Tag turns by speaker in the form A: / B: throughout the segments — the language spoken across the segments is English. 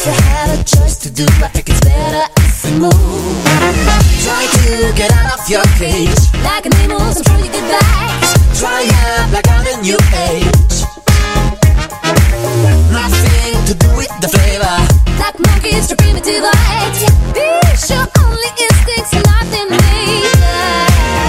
A: If you had a choice to do, I think it's better if we move. Try to get out of your cage. Like animals, I'm sure you get back. Try out like I'm a new age. Nothing to do with the flavor. Like monkeys to primitive light. Be sure only instincts and nothing nature.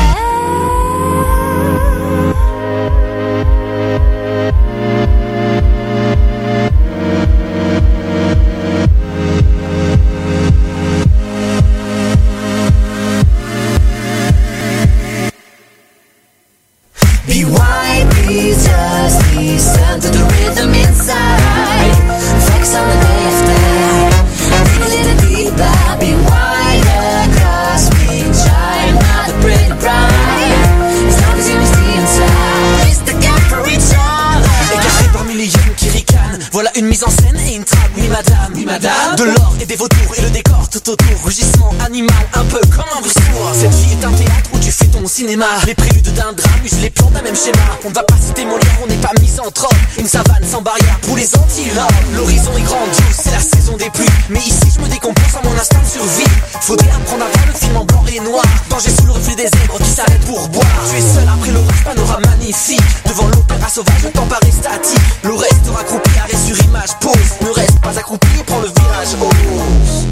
A: Be wide, be just listen to the rhythm inside. Flex on the day after. Dig a little deeper. Be wider, cosmic child. Not the pretty bride. As long as you miss the inside. It's the gap for each other. Et caché parmi les yeux qui ricanent. Voilà une mise en scène et une trame. Oui madame, oui madame. De l'or et des vautours et le décor tout autour. Rugissement animal, un peu comme un boursoir. Cette vie est un théâtre où tu fais ton cinéma. Les préludes d'un drame, use les plans d'un même schéma. On ne va pas citer Molière, on n'est pas misanthrope. Une savane sans barrière pour les antilopes. L'horizon est grandiose, c'est la saison des pluies. Mais ici je me décompose en mon instinct de survie. Faudrait apprendre à voir le film en blanc et noir. Danger sous le reflet des zèbres qui s'arrêtent pour boire. Tu es seul après l'orage, panorama magnifique. Devant l'opéra sauvage, le temps paraît statique. Le reste raccroupi, arrêt sur image, pause. Ne reste pas accroupi et prends le virage, ose.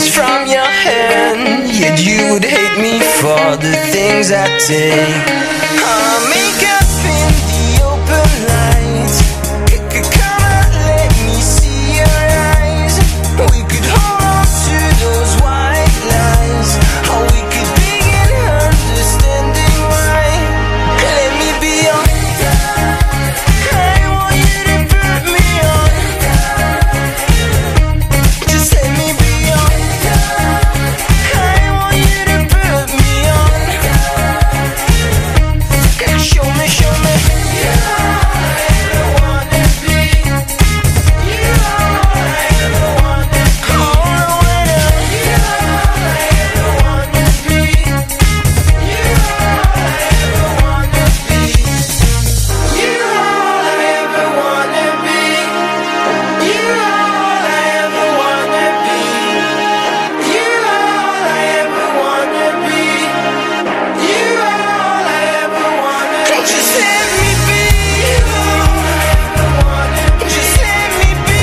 B: kisses from your hand. Yet you would hate me for the things I did. Make up in the open light. Come on, let me see your eyes. We could hold on to those white lies. Or we could begin understanding why. Let me be your. I want you to put me on. Just let me be your. I want you to put me on. Show me, show me. You're all I ever wanna be. You're all I ever wanna be. All the way down. You're all I ever wanna be. You're all I ever wanna be. You're all I ever wanna be. You're all I ever wanna be. You're all I ever wanna be. You're all I ever wanna be. Just let me be. Just let me be.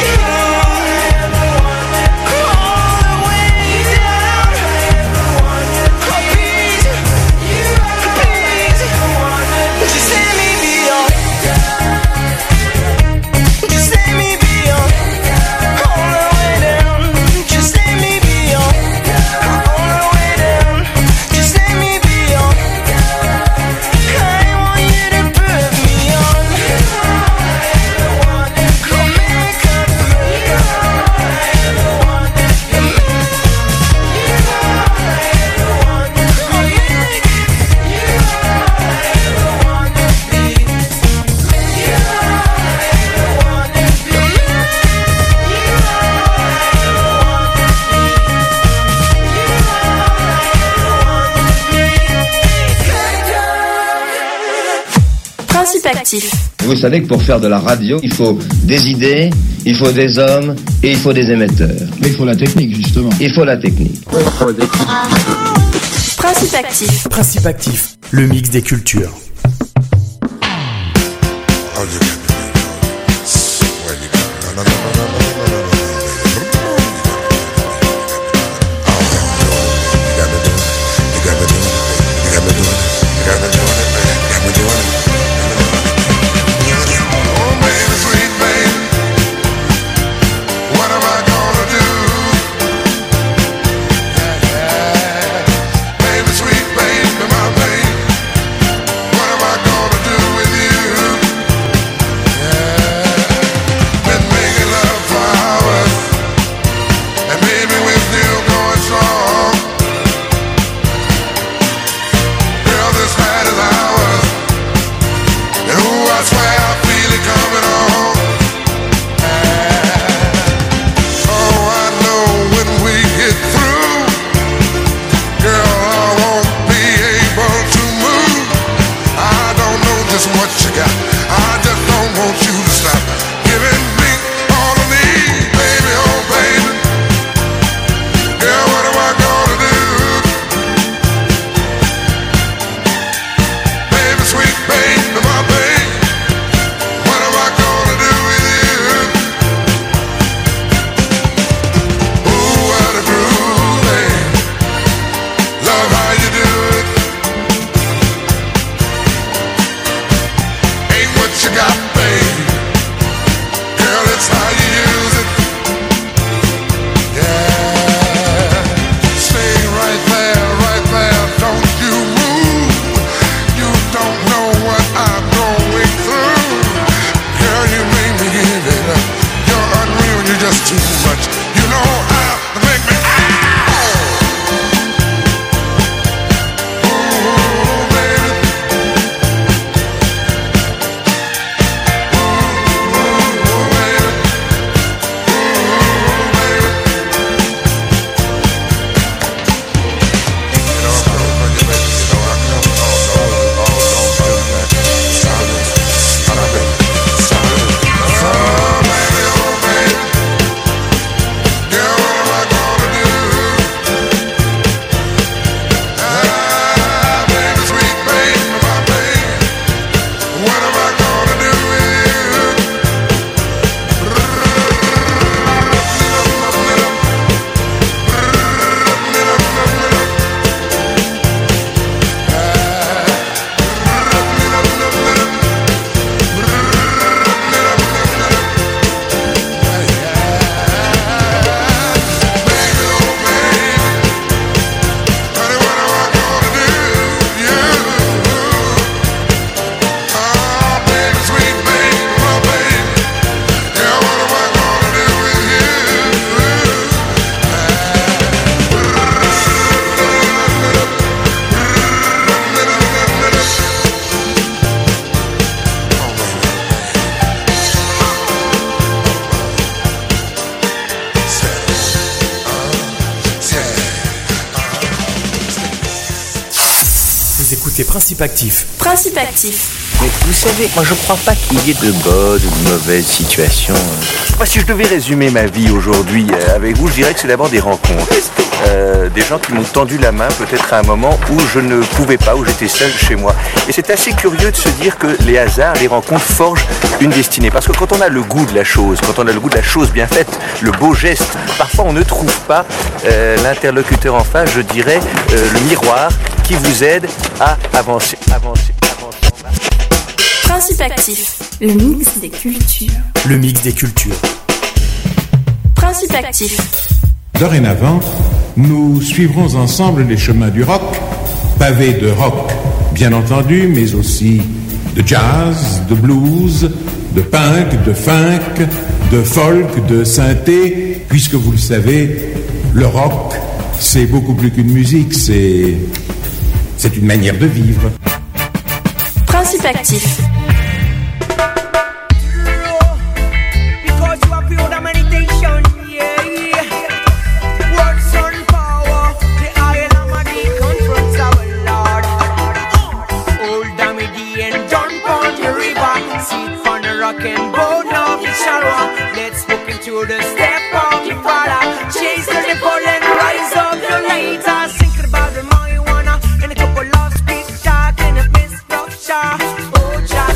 B: All the way down. Oh, please, please. Just let me be on. Just let me be on. All the way down. Just let me be on. All the way down. Just let me be on. I want you to put me on. Come make up for you.
C: Principe actif.
D: Vous savez que pour faire de la radio, il faut des idées, il faut des hommes et il faut des émetteurs.
E: Mais il faut la technique, justement.
D: Il faut la technique.
C: Principe actif.
F: Principe actif, le mix des cultures.
G: What am I gonna do with you?
F: écoutez Principe Actif.
C: Principe Actif.
E: Mais vous savez, moi je crois pas qu'il y ait de bonnes ou de mauvaises situations. Moi, si je devais résumer ma vie aujourd'hui avec vous, je dirais que c'est d'abord des rencontres. Des gens qui m'ont tendu la main peut-être à un moment où je ne pouvais pas, où j'étais seul chez moi. Et c'est assez curieux de se dire que les hasards, les rencontres forgent une destinée. Parce que quand on a le goût de la chose, quand on a le goût de la chose bien faite, le beau geste, parfois on ne trouve pas l'interlocuteur en face, je dirais, le miroir qui vous aide à avancer.
C: Principe Actif. Le mix des cultures.
F: Le mix des cultures.
C: Principe Actif.
G: Dorénavant, nous suivrons ensemble les chemins du rock, pavés de rock, bien entendu, mais aussi de jazz, de blues, de punk, de funk, de folk, de synthé, puisque vous le savez, le rock, c'est beaucoup plus qu'une musique, c'est une manière de vivre.
C: Principe Actif.
B: To the step of the father, chase the devil and rise up the later. Thinking about the marijuana and a couple of speed talk and a miss structure. Oh, Jah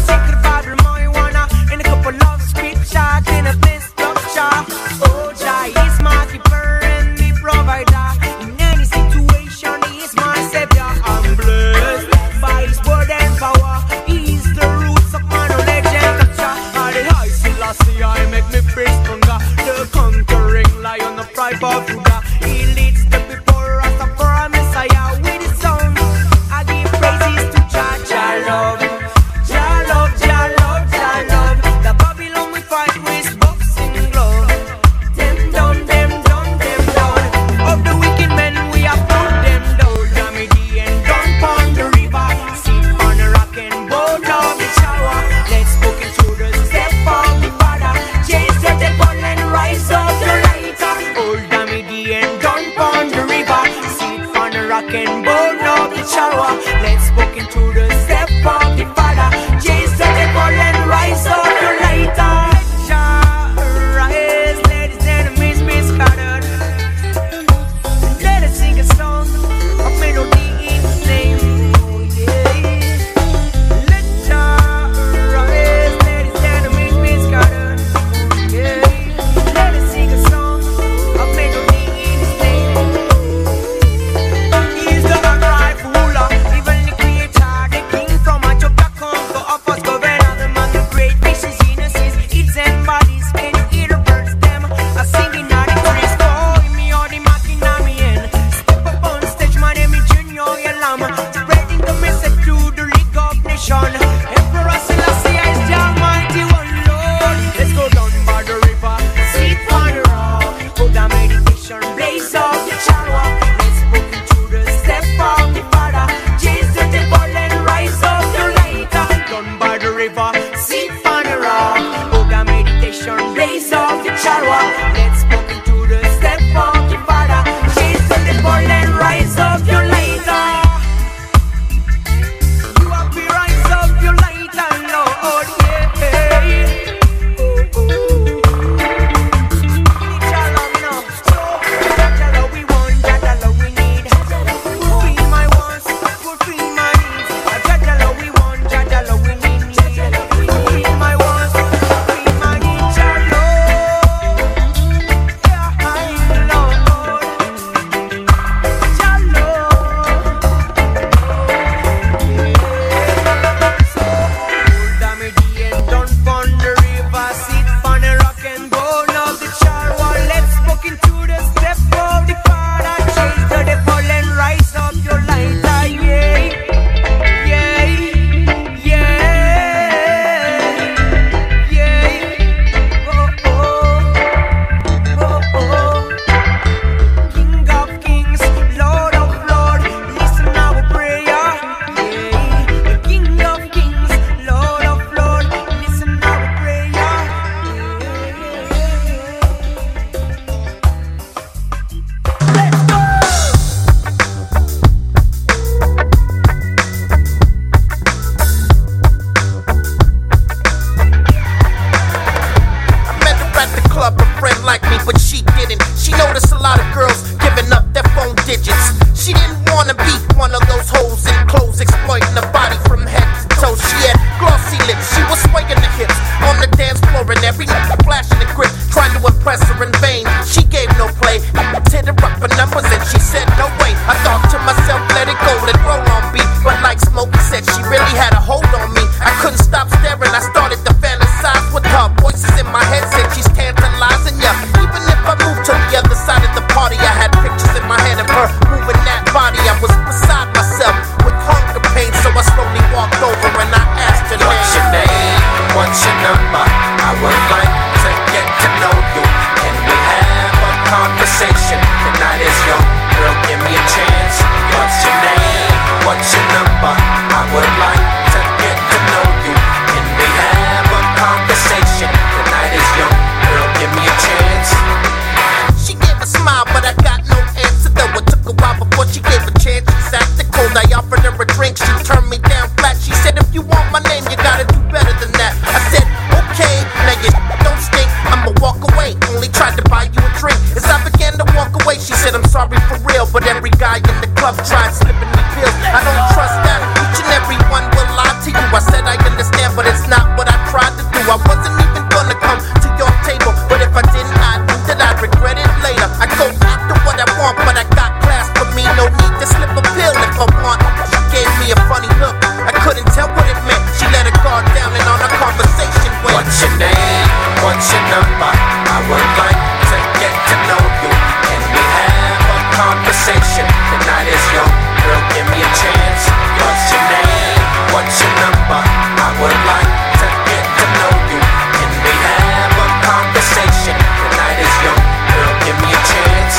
H: but every guy in the club tried slipping me pills. I don't trust that, each and every one will lie to you. I said I understand, but it's not what I tried to do. I wasn't even gonna come to your table, but if I didn't, I knew that I'd regret it later. I go after what I want, but I got class for me, no need to slip a pill if I want. She gave me a funny look, I couldn't tell what it meant. She let her guard down and on our conversation went. What's your name? What's your number? I would like to get to know you. Can we have a conversation? The night is young, girl, give me a chance. What's your name? What's your number? I would like to get to know you. Can we have a conversation? The night is young, girl, give me a chance.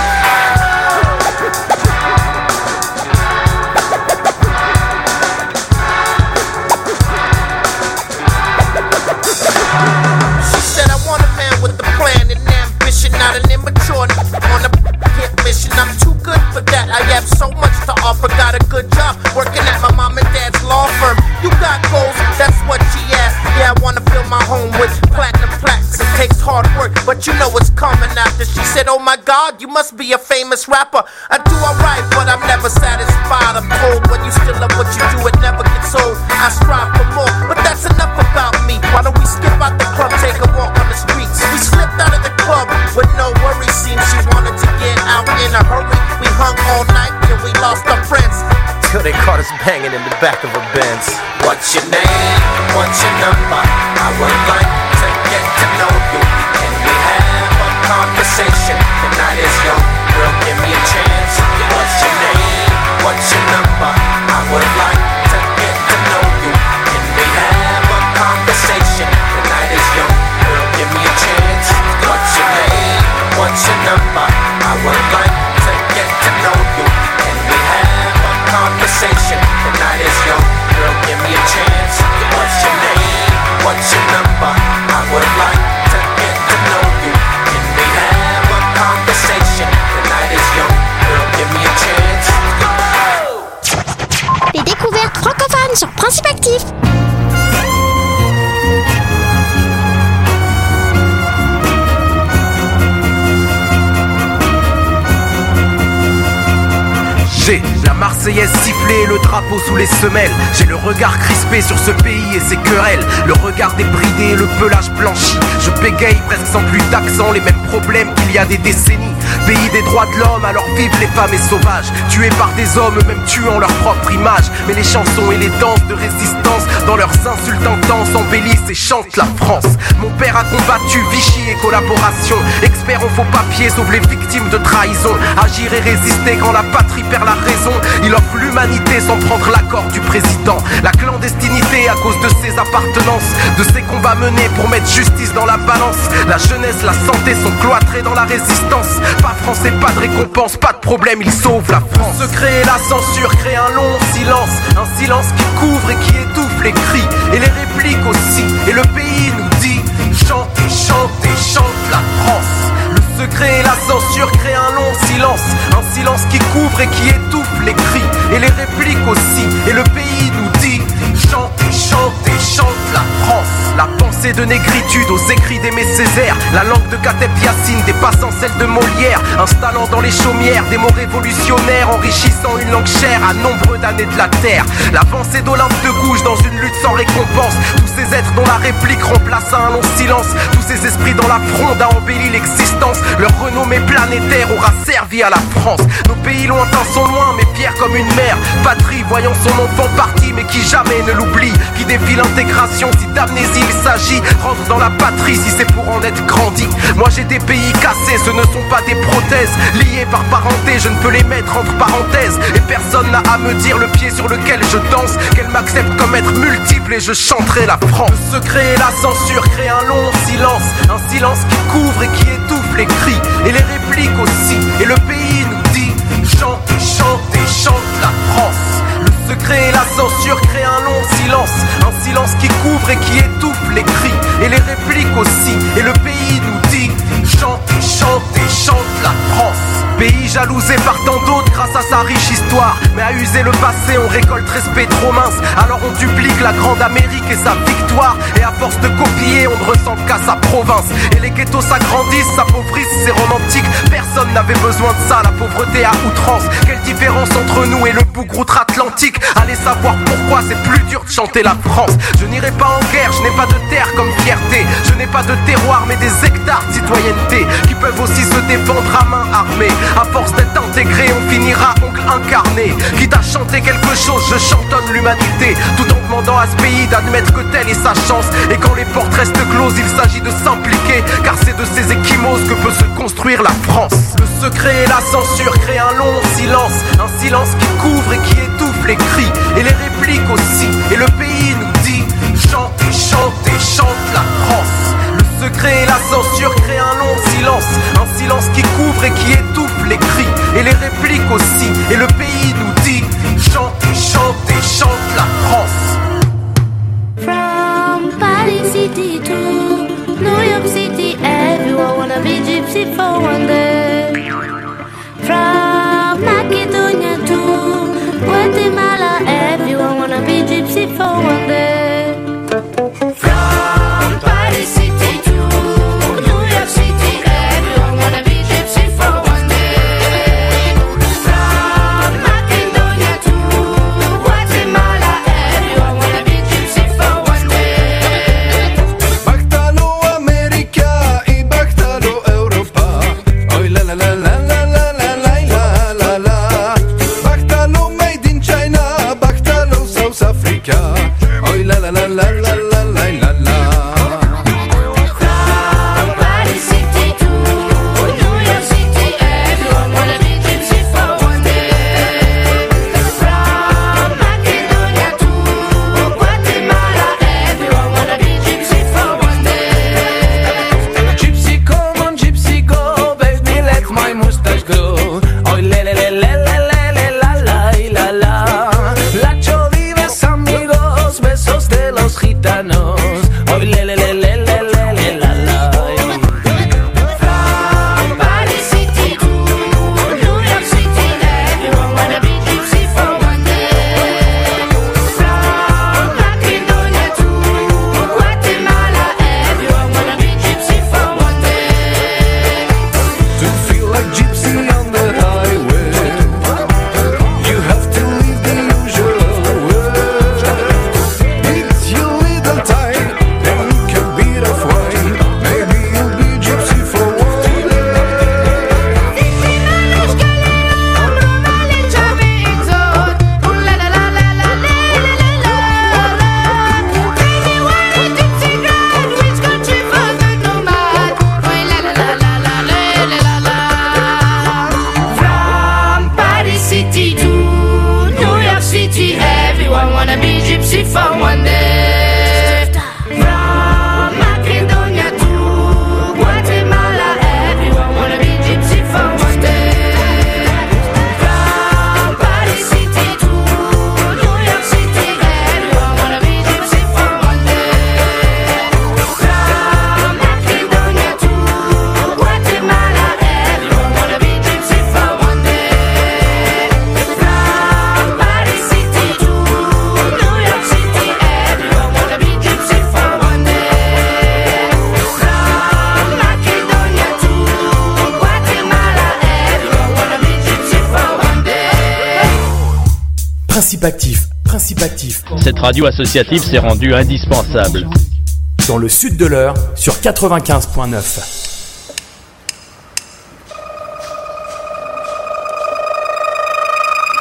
H: She said I want a man with a plan and ambition, not an immature on a hit mission. I'm too good for that. I have so much to offer. Got a good job working at my mom and dad's law firm. You got goals, that's what she asked. Yeah, I wanna fill my home with platinum plaques. It takes hard work, but you know it's coming after. She said, oh my God, you must be a famous rapper. I do alright, but I'm never satisfied. I'm told when you still love what you do, it never gets old. I strive for more, but that's enough about me. Why don't we skip out the club, take a walk on the streets? We slipped out of the club with no worries. Seems she wanted to get out in a hurry. We hung all night till we lost our friends, till they caught us banging in the back of a Benz. What's your name? What's your number? I would like to get to know you. Can we have a conversation? The night is young, girl, give me a chance. What's your name? What's your number? I would like to get to know you. Can we have a conversation? The night is young, girl, give me a chance. What's your name? What's your number? I would like to get to know you. Can we have a conversation? The night is young, girl, give me a chance. What's your name? What's your number? I would like to get to know you. Can we have a conversation? The night is young, girl, give me a chance.
I: Les découvertes francophones sur Principe Actif.
J: J'ai la Marseillaise sifflée, le drapeau sous les semelles. J'ai le regard crispé sur ce pays et ses querelles. Le regard débridé, le pelage blanchi. Je bégaye presque sans plus d'accent, les mêmes problèmes qu'il y a des décennies. Pays des droits de l'homme, alors vivent les femmes et sauvages. Tués par des hommes, même tuant leur propre image. Mais les chansons et les danses de résistance, dans leurs insultes intenses, embellissent et chantent la France. Mon père a combattu Vichy et collaboration. Expert en faux papiers, sauve les victimes de trahison. Agir et résister quand la patrie perd la raison. Il offre l'humanité sans prendre l'accord du président. La clandestinité à cause de ses appartenances, de ses combats menés pour mettre justice dans la balance. La jeunesse, la santé sont cloîtrés dans la résistance. Pas français, pas de récompense, pas de problème, il sauve la France. Le secret et la censure créent un long silence. Un silence qui couvre et qui étouffe les cris et les répliques aussi. Et le pays nous dit chantez, chantez, chante la France. Le secret et la censure créent un long silence. Un silence qui couvre et qui étouffe les cris et les répliques aussi. Et le pays nous dit chantez, chantez, chante la France. La pensée de négritude aux écrits d'Aimé Césaire. La langue de Kateb Yassine dépassant celle de Molière. Installant dans les chaumières des mots révolutionnaires, enrichissant une langue chère à nombreux d'années de la terre. L'avancée d'Olympe de Gouges dans une lutte sans récompense. Tous ces êtres dont la réplique remplaça un long silence. Tous ces esprits dans la fronde a embelli l'existence. Leur renommée planétaire aura servi à la France. Nos pays lointains sont loin mais fiers comme une mère. Patrie voyant son enfant parti mais qui jamais ne l'oublie. Qui défie l'intégration si d'amnésie il s'agit. Rentre dans la patrie si c'est pour en être grandi. Moi j'ai des pays cassés, ce ne sont pas des prothèses. Liés par parenté, je ne peux les mettre entre parenthèses. Et personne n'a à me dire le pied sur lequel je danse. Qu'elle m'accepte comme être multiple et je chanterai la France. Le secret et la censure créent un long silence. Un silence qui couvre et qui étouffe les cris et les répliques aussi. Et le pays nous dit chantez, chantez, chante la France. Le secret et la censure créent un long silence. Un silence qui couvre et qui étouffe les cris et les répliques aussi. Et le pays nous dit chantez, chantez, chante la France. Pays jalousé par tant d'autres grâce à sa riche histoire. Mais à user le passé, on récolte respect trop mince. Alors on duplique la grande Amérique et sa victoire. Et à force de copier, on ne ressent qu'à sa province. Et les ghettos s'agrandissent, s'appauvrissent, c'est romantique. Personne n'avait besoin de ça, la pauvreté à outrance. Quelle différence entre nous et le bougre outre-Atlantique. Allez savoir pourquoi c'est plus dur de chanter la France. Je n'irai pas en guerre, je n'ai pas de terre comme fierté. Je n'ai pas de terroir mais des hectares de citoyenneté qui peuvent aussi se défendre à main armée. À force d'être intégré, on finira oncle incarné. Quitte à chanter quelque chose, je chantonne l'humanité, tout en demandant à ce pays d'admettre que telle est sa chance. Et quand les portes restent closes, il s'agit de s'impliquer, car c'est de ces échymoses que peut se construire la France. Le secret et la censure créent un long silence, un silence qui couvre et qui étouffe les cris et les répliques aussi. Et le pays nous dit chantez, chantez, chante la France. Le secret et la censure créent un long silence, un silence qui couvre et qui étouffe les cris et les répliques aussi. Et le pays nous dit chantez, chantez, chante la France.
K: From Paris City to New York City, everyone wanna be gypsy for one day. From Macedonia to Guatemala, everyone wanna be gypsy for one day. From Paris City to New York City, everyone wanna be gypsy for one day. From Macedonia to Guatemala, everyone wanna be gypsy for one day.
L: Bachtalo Amerika i bachtalo Europa. Oj la la la la la la la la la la. Bachtalo made in China, bachtalo South Africa. Oj la la la la la la la la.
K: From Paris City to New York City, everyone wanna be gypsy for one day. From Macedonia to Guatemala, everyone wanna be gypsy for one day.
L: Gypsy come on, gypsy go, baby, let my mustache grow. Oj le le le le le le le la la la la. La cholives amigos, besos de los gitanos. Oj le le le le le le le la la.
K: From Paris City to New York City, everyone wanna be gypsy for one day. From Macedonia to Guatemala, everyone wanna be gypsy for one day.
L: To feel like gypsy on the highway, you have to leave the usual way. It's your little time, drink a bit of wine. Maybe you'll be gypsy for one day.
K: From Paris City to New York City, everyone wanna be gypsy for one day. From Macedonia to Guatemala, everyone wanna be gypsy for one day. From Paris City to New York City, everyone wanna be gypsy for one day. From Macedonia to Guatemala, everyone wanna be gypsy for one day. From Paris City to New York City, everyone wanna be gypsy for one day. From Macedonia to Guatemala, everyone wanna be gypsy for one day.
F: Principe actif, principe actif.
M: Cette radio associative s'est rendue indispensable.
F: Dans le sud de l'Eure, sur 95.9.